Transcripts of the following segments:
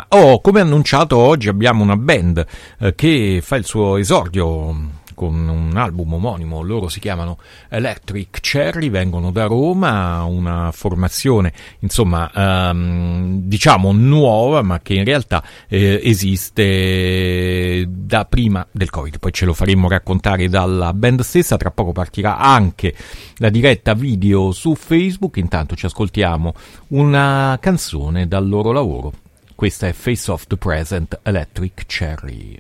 Come annunciato, oggi abbiamo una band che fa il suo esordio con un album omonimo. Loro si chiamano Electric Cherry, vengono da Roma, una formazione insomma diciamo nuova, ma che in realtà esiste da prima del Covid. Poi ce lo faremo raccontare dalla band stessa. Tra poco partirà anche la diretta video su Facebook. Intanto ci ascoltiamo una canzone dal loro lavoro. Questa è Face of the Present, Electric Cherry.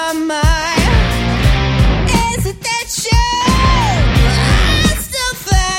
Is it that you? I still find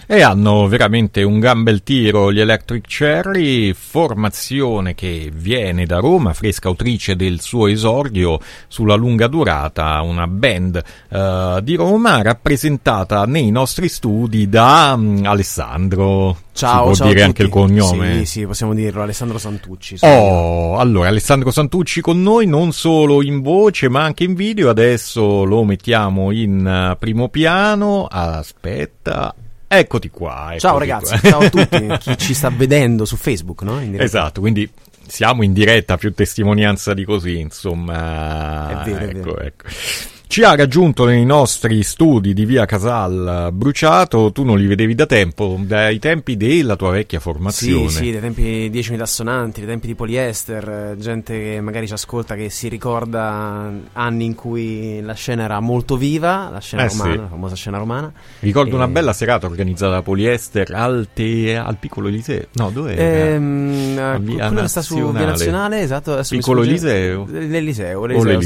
E hanno veramente un gran bel tiro gli Electric Cherry, formazione che viene da Roma, fresca autrice del suo esordio sulla lunga durata, una band di Roma rappresentata nei nostri studi da Alessandro. Ciao, si può dire anche il cognome? Sì, possiamo dirlo, Alessandro Santucci. Allora, Alessandro Santucci con noi, non solo in voce ma anche in video, adesso lo mettiamo in primo piano, aspetta... Eccoti qua. Ciao ragazzi, ciao a tutti, chi ci sta vedendo su Facebook, no? Esatto, quindi siamo in diretta, più testimonianza di così, insomma. È vero. Ecco. Ci ha raggiunto nei nostri studi di via Casal Bruciato, tu non li vedevi da tempo, dai tempi della tua vecchia formazione. Sì, dai tempi di 10 unità assonanti, dai tempi di Polyester, gente che magari ci ascolta che si ricorda anni in cui la scena era molto viva, la scena romana, la famosa scena romana. Ricordo una bella serata organizzata da Polyester al Piccolo Eliseo, no, dove era? Quello che sta su Via Nazionale, esatto. Piccolo Eliseo? L'Eliseo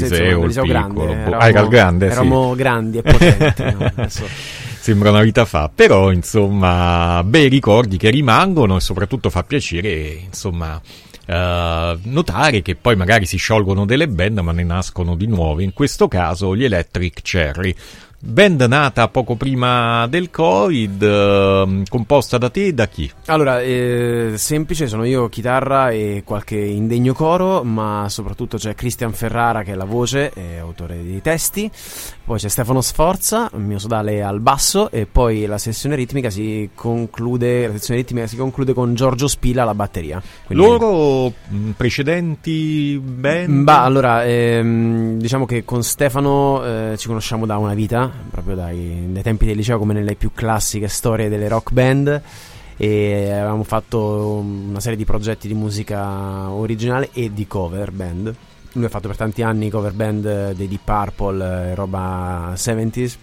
grande. Eravamo grandi e potenti. No? Adesso... Sembra una vita fa, però insomma bei ricordi che rimangono e soprattutto fa piacere insomma notare che poi magari si sciolgono delle band ma ne nascono di nuove, in questo caso gli Electric Cherry. Band nata poco prima del Covid, composta da te e da chi? Allora, semplice, sono io chitarra e qualche indegno coro, ma soprattutto c'è Cristian Ferrara che è la voce e autore dei testi, poi c'è Stefano Sforza, mio sodale al basso, e poi la sezione ritmica si conclude con Giorgio Spila alla batteria. Quindi... Loro precedenti band? Allora, diciamo che con Stefano ci conosciamo da una vita, proprio dai tempi del liceo, come nelle più classiche storie delle rock band, e avevamo fatto una serie di progetti di musica originale e di cover band. Lui ha fatto per tanti anni cover band dei Deep Purple, roba 70s,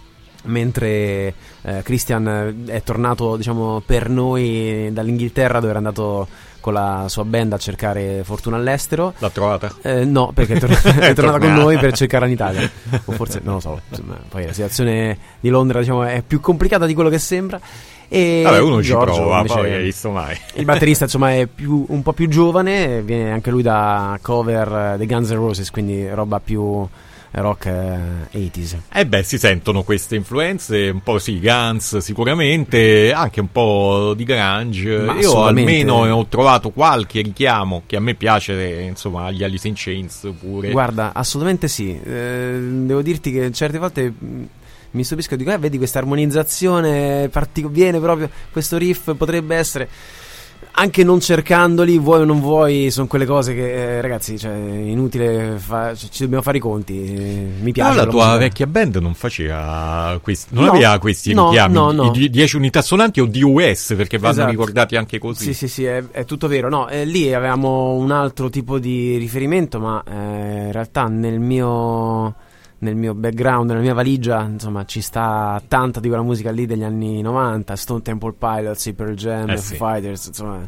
mentre Christian è tornato, diciamo, per noi dall'Inghilterra, dove era andato con la sua band a cercare fortuna all'estero. L'ha trovata? No, perché è tornata con noi per cercarla in Italia, o forse non lo so, insomma, poi la situazione di Londra, diciamo, è più complicata di quello che sembra. E vabbè, uno Giorgio, ci prova, invece, poi hai visto mai. Il batterista, insomma, è un po' più giovane, viene anche lui da cover dei Guns N' Roses, quindi roba più rock 80s. Si sentono queste influenze, un po' sì, Guns sicuramente, anche un po' di grunge. Io almeno ho trovato qualche richiamo che a me piace, insomma, agli Alice in Chains pure. Guarda, assolutamente sì. Devo dirti che certe volte mi stupisco, dico, vedi questa armonizzazione, viene proprio questo riff, potrebbe essere, anche non cercandoli, vuoi o non vuoi, sono quelle cose che ragazzi, cioè, inutile, ci dobbiamo fare i conti. Mi piace. No, la tua vecchia band non faceva questi, aveva questi richiami, no. 10 unità assonanti o DUS, perché vanno ricordati anche così. Sì, è tutto vero. No, lì avevamo un altro tipo di riferimento, ma in realtà nel mio background, nella mia valigia, insomma, ci sta tanta di quella musica lì degli anni 90, Stone Temple Pilots, Pearl Jam, Foo Fighters, insomma,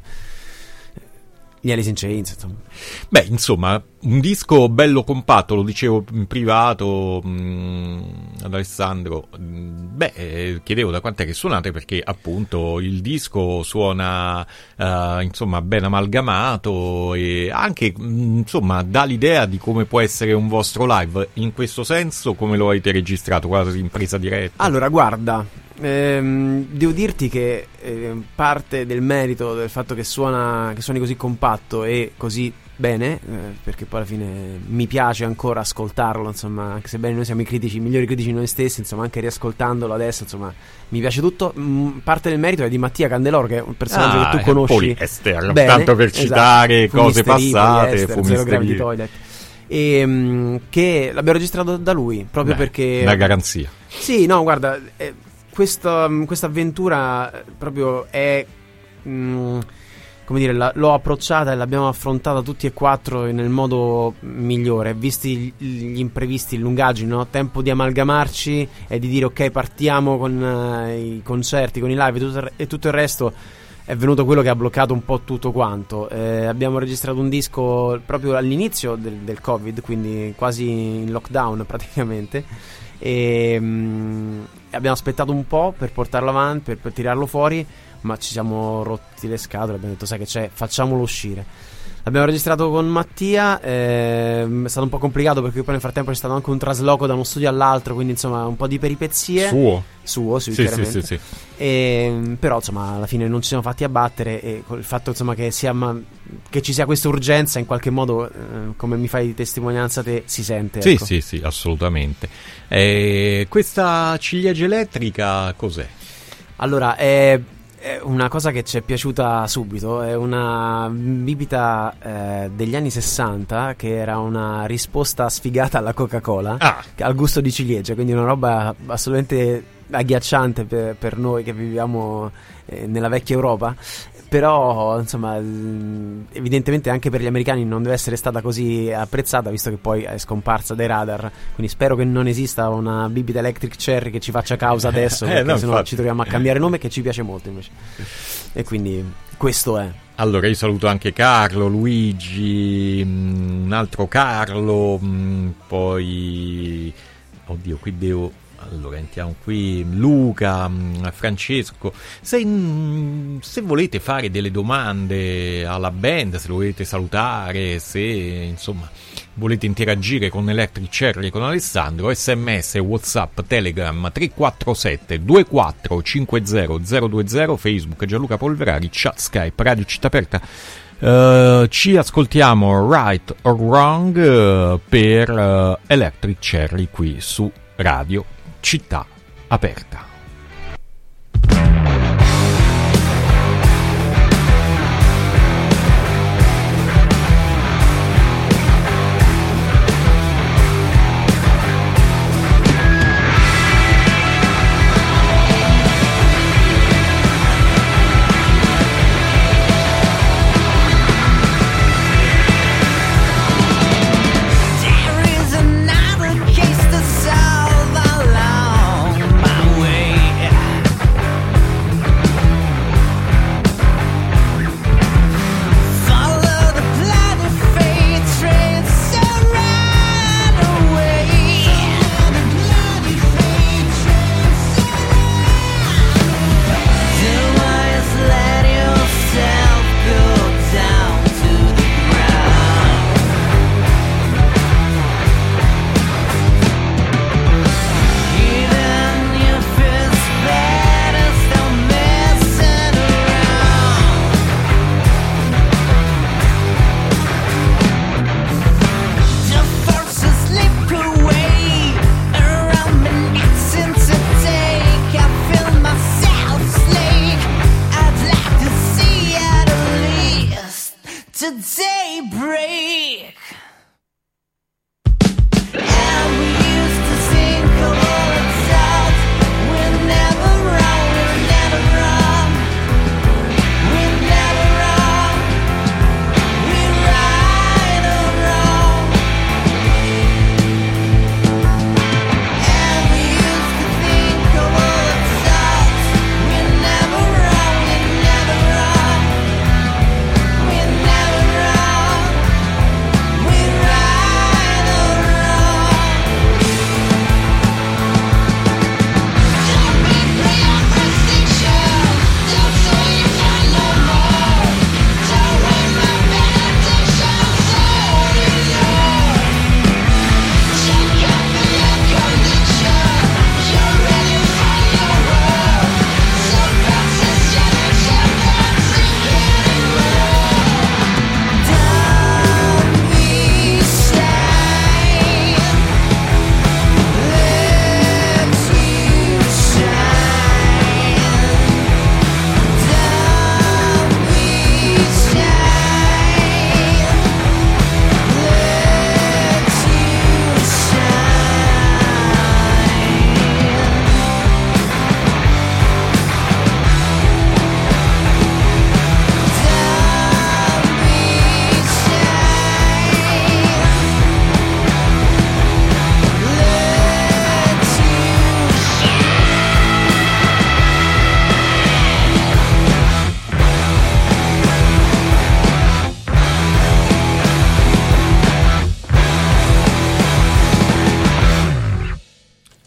gli Alice in Chains, insomma. Beh, insomma, un disco bello compatto, lo dicevo in privato ad Alessandro. Chiedevo da quant'è che suonate, perché appunto il disco suona insomma ben amalgamato e anche insomma dà l'idea di come può essere un vostro live. In questo senso, come lo avete registrato, quasi in presa diretta? Allora, guarda, devo dirti che parte del merito del fatto che suoni così compatto e così bene, perché poi alla fine mi piace ancora ascoltarlo, insomma, anche sebbene noi siamo i migliori critici noi stessi, insomma, anche riascoltandolo adesso, insomma, mi piace tutto. Parte del merito è di Mattia Candeloro, che è un personaggio che tu conosci Polyester, bene, tanto per citare cose passate, Zero Gravity Toilet, e che l'abbiamo registrato da lui proprio perché la garanzia. Sì, no, guarda, questa avventura proprio è come dire, l'ho approcciata e l'abbiamo affrontata tutti e quattro nel modo migliore, visti gli imprevisti, le lungaggini, no? Tempo di amalgamarci e di dire ok, partiamo con i concerti, con i live e tutto il resto. è venuto quello che ha bloccato un po' tutto quanto. Abbiamo registrato un disco proprio all'inizio del Covid, quindi quasi in lockdown praticamente, e abbiamo aspettato un po' per portarlo avanti, per tirarlo fuori, ma ci siamo rotti le scatole, abbiamo detto sai che c'è, facciamolo uscire. L'abbiamo registrato con Mattia, è stato un po' complicato perché poi nel frattempo c'è stato anche un trasloco da uno studio all'altro, quindi insomma un po' di peripezie. Suo, sì, chiaramente. Sì. Però insomma alla fine non ci siamo fatti abbattere, e il fatto insomma che ci sia questa urgenza in qualche modo, come mi fai testimonianza te, si sente. Sì, ecco. sì, assolutamente. Questa ciliegia elettrica cos'è? Allora, è una cosa che ci è piaciuta subito, è una bibita degli anni 60 che era una risposta sfigata alla Coca-Cola, al gusto di ciliegia, quindi una roba assolutamente agghiacciante per noi che viviamo nella vecchia Europa. Però insomma evidentemente anche per gli americani non deve essere stata così apprezzata, visto che poi è scomparsa dai radar, quindi spero che non esista una bibita Electric Cherry che ci faccia causa adesso, perché sennò ci troviamo a cambiare nome, che ci piace molto invece. E quindi questo è. Allora io saluto anche Carlo, Luigi, un altro Carlo, poi oddio qui devo... Allora entriamo qui, Luca, Francesco. Se volete fare delle domande alla band, se lo volete salutare, se insomma volete interagire con Electric Cherry e con Alessandro, SMS, WhatsApp, Telegram 347 24 50 020, Facebook Gianluca Polverari, chat Skype Radio Città Aperta. Ci ascoltiamo Right or Wrong per Electric Cherry qui su Radio Città Aperta. There is another case to solve along my way.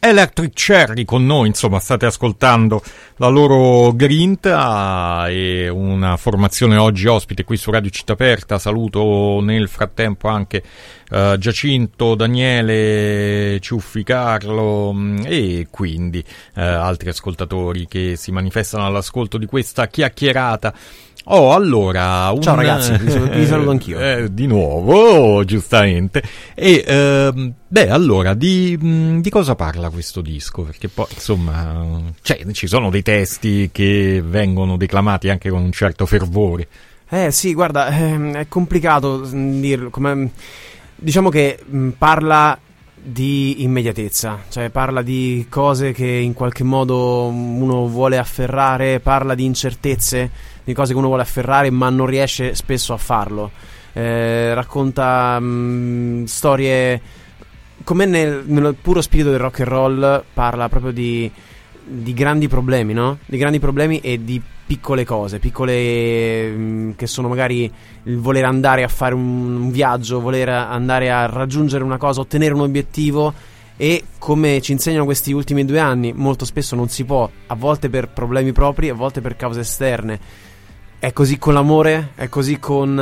Electric Cherry con noi, insomma state ascoltando la loro grinta, e una formazione oggi ospite qui su Radio Città Aperta. Saluto nel frattempo anche Giacinto, Daniele, Ciuffi, Carlo e quindi altri ascoltatori che si manifestano all'ascolto di questa chiacchierata. Allora, ciao ragazzi, vi saluto anch'io. Di nuovo, giustamente. E allora, di cosa parla questo disco? Perché poi, insomma, ci sono dei testi che vengono declamati anche con un certo fervore. Sì, guarda, è complicato dirlo. Diciamo che parla di immediatezza, cioè parla di cose che in qualche modo uno vuole afferrare, parla di incertezze, di cose che uno vuole afferrare ma non riesce spesso a farlo. Racconta storie come nel puro spirito del rock and roll, parla proprio di grandi problemi, no? Di grandi problemi e di piccole cose, che sono magari il voler andare a fare un viaggio, voler andare a raggiungere una cosa, ottenere un obiettivo, e come ci insegnano questi ultimi 2 anni, molto spesso non si può, a volte per problemi propri, a volte per cause esterne. È così con l'amore, è così con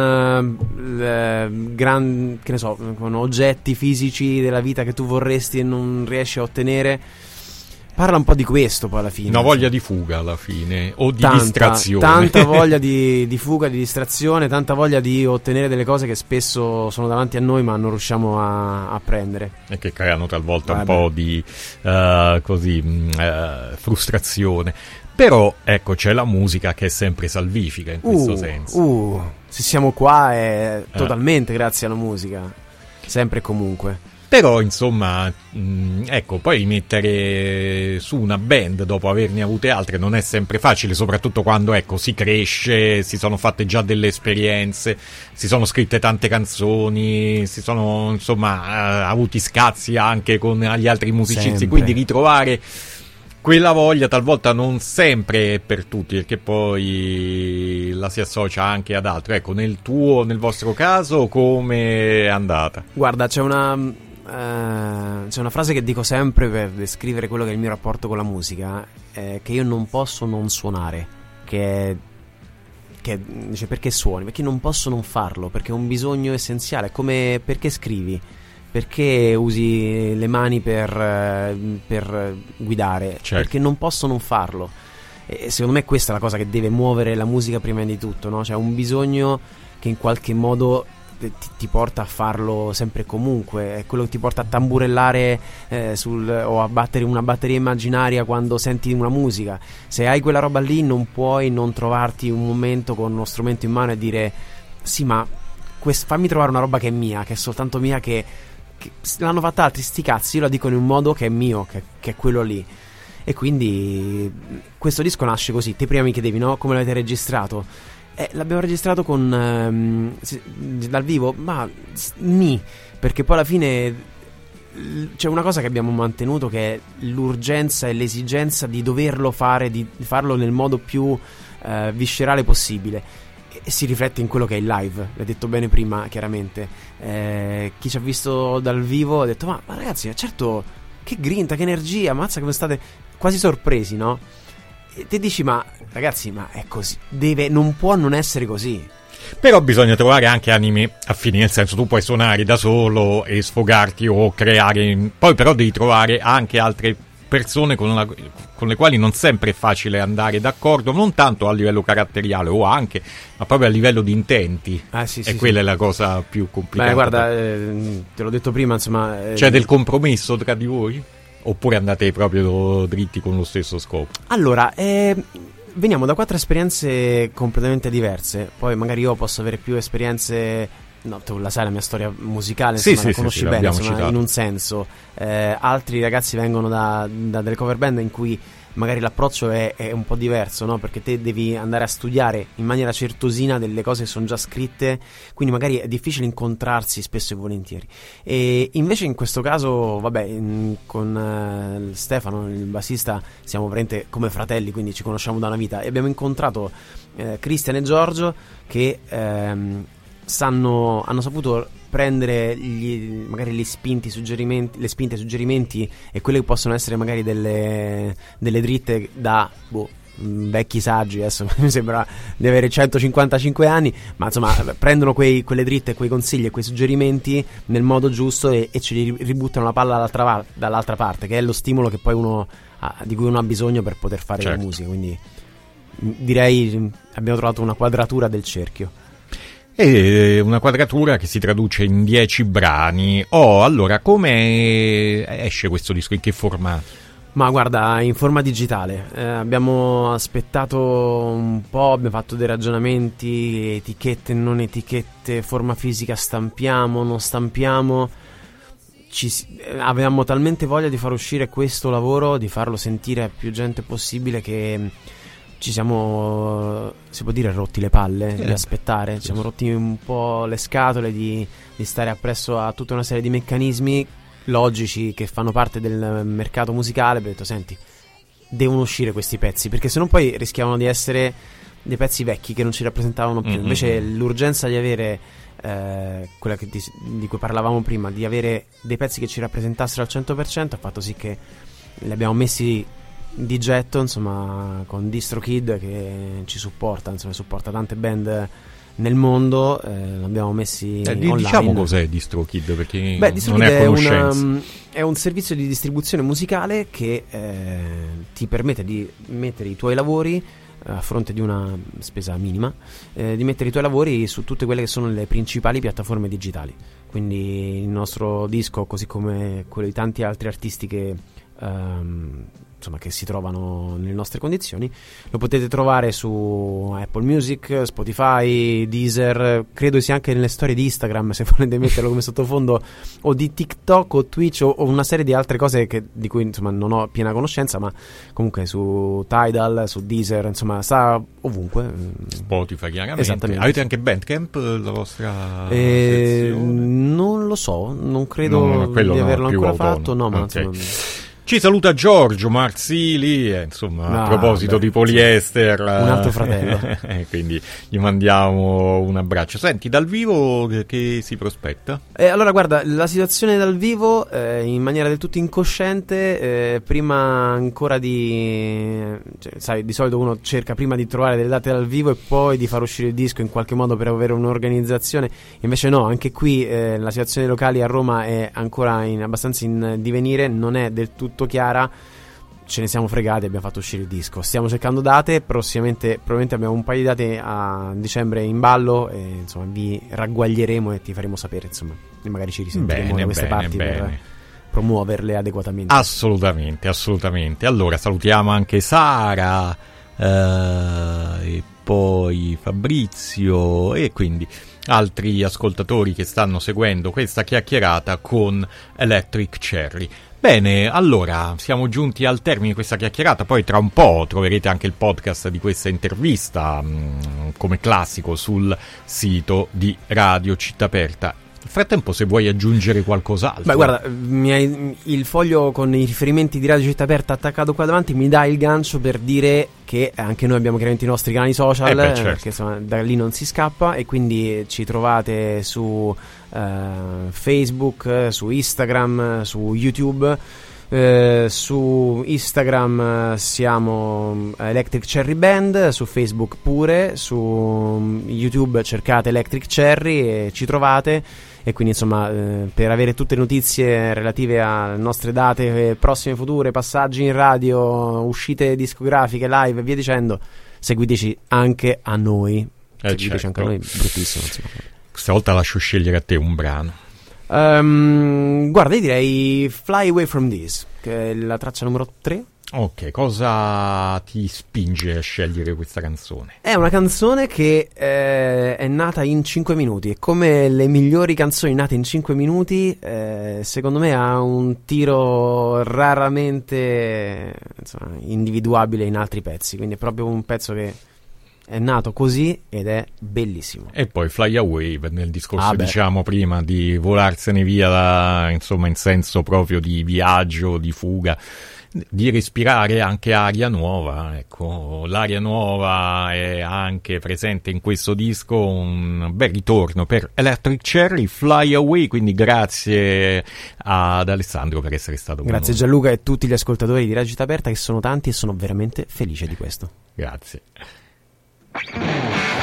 con oggetti fisici della vita che tu vorresti e non riesci a ottenere. Parla un po' di questo poi alla fine. Una voglia di fuga alla fine, o di distrazione. Tanta voglia di fuga, di distrazione, tanta voglia di ottenere delle cose che spesso sono davanti a noi ma non riusciamo a prendere. E che creano talvolta un po' di frustrazione. Però ecco, c'è la musica che è sempre salvifica in questo senso. Se siamo qua è totalmente grazie alla musica, sempre e comunque. Però insomma, ecco, poi mettere su una band dopo averne avute altre non è sempre facile, soprattutto quando, ecco, si cresce, si sono fatte già delle esperienze, si sono scritte tante canzoni, si sono insomma avuti scazzi anche con gli altri musicisti, sempre. Quindi ritrovare quella voglia talvolta non sempre per tutti, perché poi la si associa anche ad altro. Ecco, nel vostro caso come è andata? Guarda, c'è una frase che dico sempre per descrivere quello che è il mio rapporto con la musica, che io non posso non suonare, che dice perché suoni? Perché non posso non farlo, perché è un bisogno essenziale, come perché scrivi? Perché usi le mani per guidare? Certo. Perché non posso non farlo. E secondo me questa è la cosa che deve muovere la musica prima di tutto, no? Cioè un bisogno che in qualche modo ti porta a farlo sempre e comunque, è quello che ti porta a tamburellare o a battere una batteria immaginaria quando senti una musica. Se hai quella roba lì non puoi non trovarti un momento con uno strumento in mano e dire sì, ma fammi trovare una roba che è mia, che è soltanto mia, che l'hanno fatta altri, sti cazzi, io la dico in un modo che è mio, che è quello lì. E quindi questo disco nasce così. Te prima mi chiedevi, no? Come l'avete registrato? L'abbiamo registrato dal vivo, ma perché poi alla fine c'è una cosa che abbiamo mantenuto, che è l'urgenza e l'esigenza di doverlo fare, di farlo nel modo più viscerale possibile. E si riflette in quello che è il live, l'hai detto bene prima, chiaramente. Chi ci ha visto dal vivo ha detto ma ragazzi, certo, che grinta, che energia, mazza come state quasi sorpresi, no? E te dici ma ragazzi, ma è così, non può non essere così. Però bisogna trovare anche animi affini, nel senso, tu puoi suonare da solo e sfogarti o creare, poi però devi trovare anche altre persone con le quali non sempre è facile andare d'accordo, non tanto a livello caratteriale o anche, ma proprio a livello di intenti. Sì, quella è la cosa più complicata. Beh, guarda, te l'ho detto prima, insomma. C'è del compromesso tra di voi? Oppure andate proprio dritti con lo stesso scopo? Allora, veniamo da 4 esperienze completamente diverse. Poi magari io posso avere più esperienze. No, tu la sai la mia storia musicale, insomma, la conosci bene, insomma, in un senso. Altri ragazzi vengono da delle cover band in cui magari l'approccio è un po' diverso, no? Perché te devi andare a studiare in maniera certosina delle cose che sono già scritte, quindi magari è difficile incontrarsi spesso e volentieri. E invece in questo caso, vabbè, con Stefano, il bassista, siamo veramente come fratelli, quindi ci conosciamo da una vita, e abbiamo incontrato Cristian e Giorgio che hanno saputo prendere magari le spinte suggerimenti e quelle che possono essere magari delle dritte da vecchi saggi. Adesso mi sembra di avere 155 anni, ma insomma prendono quelle dritte, quei consigli e quei suggerimenti nel modo giusto e ce li ributtano la palla dall'altra parte, che è lo stimolo che poi di cui uno ha bisogno per poter fare la musica. Quindi direi abbiamo trovato una quadratura del cerchio. E una quadratura che si traduce in 10 brani. Allora, come esce questo disco? In che formato? Ma guarda, in forma digitale. Abbiamo aspettato un po', abbiamo fatto dei ragionamenti, etichette, non etichette, forma fisica, stampiamo, non stampiamo. Avevamo talmente voglia di far uscire questo lavoro, di farlo sentire a più gente possibile, che ci siamo, si può dire, rotti le palle di aspettare. Ci siamo rotti un po' le scatole di stare appresso a tutta una serie di meccanismi logici che fanno parte del mercato musicale. Abbiamo detto, senti, devono uscire questi pezzi, perché sennò poi rischiavano di essere dei pezzi vecchi che non ci rappresentavano più. Invece l'urgenza di avere quella di cui parlavamo prima, di avere dei pezzi che ci rappresentassero al 100%, ha fatto sì che li abbiamo messi di getto, insomma, con DistroKid che ci supporta tante band nel mondo. L'abbiamo messi online. Diciamo cos'è DistroKid, perché DistroKid non è a conoscenza. È un servizio di distribuzione musicale che ti permette di mettere i tuoi lavori a fronte di una spesa minima, di mettere i tuoi lavori su tutte quelle che sono le principali piattaforme digitali. Quindi il nostro disco, così come quello di tanti altri artisti che si trovano nelle nostre condizioni, lo potete trovare su Apple Music, Spotify, Deezer, credo sia anche nelle storie di Instagram, se volete metterlo come sottofondo, o di TikTok o Twitch o una serie di altre cose di cui insomma non ho piena conoscenza, ma comunque su Tidal, su Deezer, insomma sta ovunque. Spotify, chiaramente. Esattamente. Avete anche Bandcamp, la vostra sezione? Non lo so, non credo di averlo ancora fatto, no, ma okay. Insomma. Ci saluta Giorgio Marzili, a proposito di poliester, un altro fratello. Quindi gli mandiamo un abbraccio. Senti, dal vivo che si prospetta? Allora guarda, la situazione dal vivo, in maniera del tutto incosciente, prima ancora sai, di solito uno cerca prima di trovare delle date dal vivo e poi di far uscire il disco in qualche modo per avere un'organizzazione. Invece no, anche qui la situazione dei locali a Roma è ancora abbastanza in divenire, non è del tutto chiara. Ce ne siamo fregati, abbiamo fatto uscire il disco, stiamo cercando date, prossimamente probabilmente abbiamo un paio di date a dicembre in ballo e insomma vi ragguaglieremo e ti faremo sapere, insomma, e magari ci risentiremo da queste parti per promuoverle adeguatamente. Assolutamente. Allora salutiamo anche Sara e poi Fabrizio e quindi altri ascoltatori che stanno seguendo questa chiacchierata con Electric Cherry. Bene, allora siamo giunti al termine di questa chiacchierata, poi tra un po' troverete anche il podcast di questa intervista come classico sul sito di Radio Città Aperta. Nel frattempo, se vuoi aggiungere qualcos'altro. Beh, guarda, il foglio con i riferimenti di Radio Città Aperta attaccato qua davanti mi dà il gancio per dire che anche noi abbiamo chiaramente i nostri canali social, certo. Perché insomma da lì non si scappa, e quindi ci trovate su Facebook, su Instagram, su YouTube. Su Instagram siamo Electric Cherry Band, su Facebook pure, su YouTube cercate Electric Cherry e ci trovate. E quindi insomma per avere tutte le notizie relative alle nostre date prossime, future, passaggi in radio, uscite discografiche, live e via dicendo, seguiteci anche a noi. Seguiteci anche a noi, bruttissimo insomma. Questa volta lascio scegliere a te un brano. Guarda, io direi Fly Away From This, che è la traccia numero 3. Ok, cosa ti spinge a scegliere questa canzone? È una canzone che è nata in 5 minuti, e come le migliori canzoni nate in 5 minuti, secondo me ha un tiro raramente individuabile in altri pezzi, quindi è proprio un pezzo che è nato così ed è bellissimo. E poi Fly Away, nel discorso diciamo prima di volarsene via, insomma, in senso proprio di viaggio, di fuga, di respirare anche aria nuova. Ecco, l'aria nuova è anche presente in questo disco, un bel ritorno per Electric Cherry, Fly Away, quindi grazie ad Alessandro per essere stato con noi. Grazie Gianluca e tutti gli ascoltatori di Recita Aperta, che sono tanti e sono veramente felice di questo. Grazie.